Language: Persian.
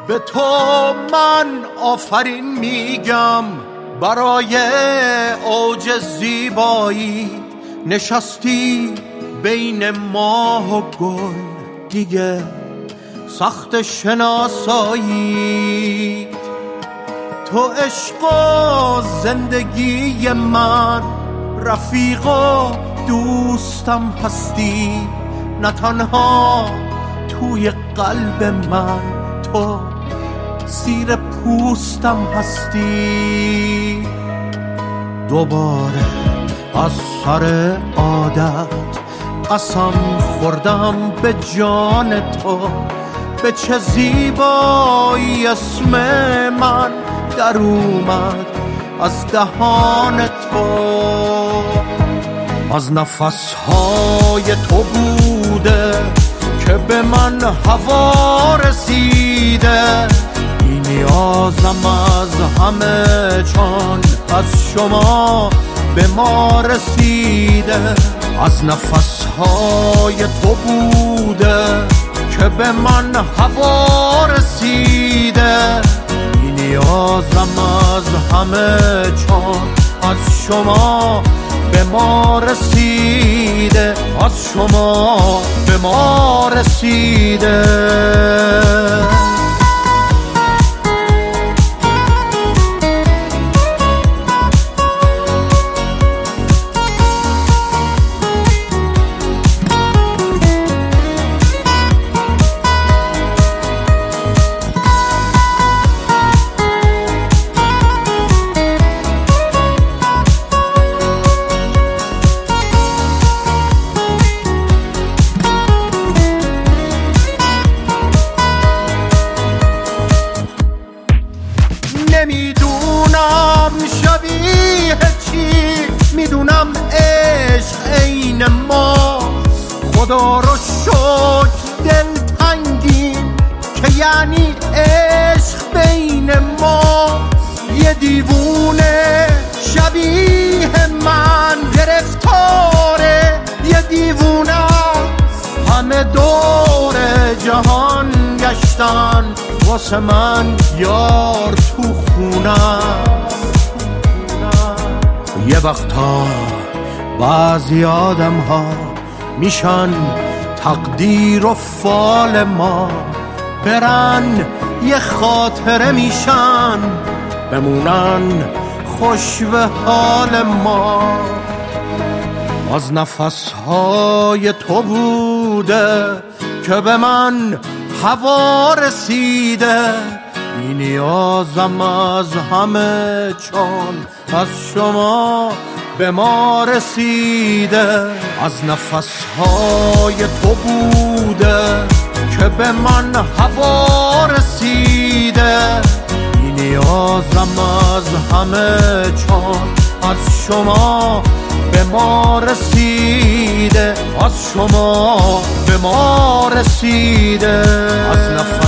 به تو من آفرین میگم، برای اوج زیبایی نشستی بین ماه و گل، دیگه سخت شناسایی. تو عشق و زندگی من، رفیق و دوستم هستی، نه تنها توی قلب من، تو زیر پوستم هستی. دوباره از سر عادت قسم خوردم به جان تو، به چه زیبایی اسم من در اومد از دهان تو. از نفسهای تو بوده که به من هوا رسیده، بی نیازم از همه چون از شما به ما رسیده. از نفسهای تو بوده که به من هوا رسیده، بی نیازم از همه چون از شما به ما رسیده، از شما به ما رسیده. نمیدونم شبیه چی، میدونم عشق عین ما. خدا رو شکر دل تنگین که یعنی عشق بین ما. یه دیوونه شبیه من گرفتاره، یه دیوونه همه دور جهان گشتن واسه من یار تو خونم. یه وقتا بعضی آدم ها میشن تقدیر و فال ما، برن یه خاطره میشن بمونن خوش به حال ما. از نفسهای تو بوده که به من هوا رسیده، بی نیازم از همه چون از شما به ما رسیده. از نفسهای تو بوده که به من هوا رسیده، بی نیازم از همه چون از شما به ما رسیده، از شما به ما رسیده. از